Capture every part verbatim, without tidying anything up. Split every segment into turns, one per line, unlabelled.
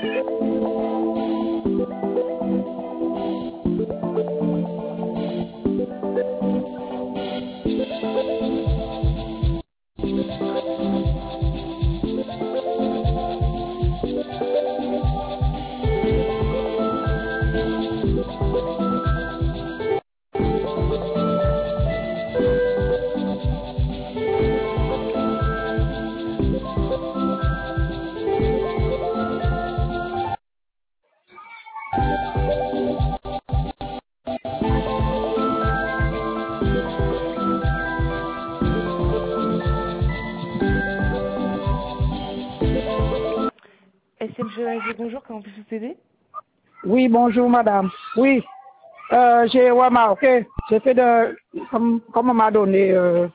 S M G A G, bonjour, comment puis-je vous aider?
Oui, bonjour madame. Oui, euh, j'ai remarqué, j'ai fait de, comme, comme on m'a donné euh,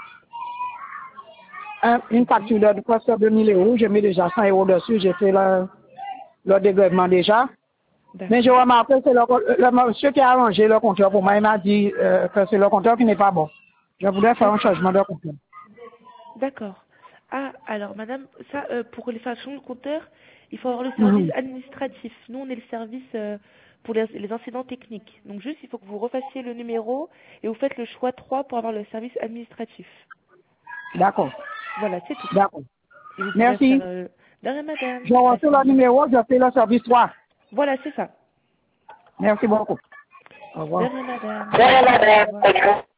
un, une facture de presque deux mille euros, j'ai mis déjà cent euros dessus, j'ai fait le, le dégrèvement déjà. Mais j'ai
D'accord.
remarqué que c'est le, le monsieur qui a arrangé le compteur pour moi, il m'a dit euh, que c'est le compteur qui n'est pas bon. Je voudrais faire un
D'accord.
changement de compteur.
D'accord. Ah, alors madame, ça, euh, pour les factions de compteur, il faut avoir le service
Mhm.
administratif. Nous, on est le service euh, pour les, les incidents techniques. Donc juste, il faut que vous refassiez le numéro et vous faites le choix trois pour avoir le service administratif.
D'accord,
Voilà, c'est tout.
d'accord.
Et vous pourrez faire...
Merci.
Euh... De rien, madame.
Je reçois
Passez une
le
bonne...
numéro, je fais le service trois.
Voilà, c'est ça.
Merci beaucoup. Au
De
revoir.
rien, madame.
Au
Bonne journée. Au
revoir.
revoir.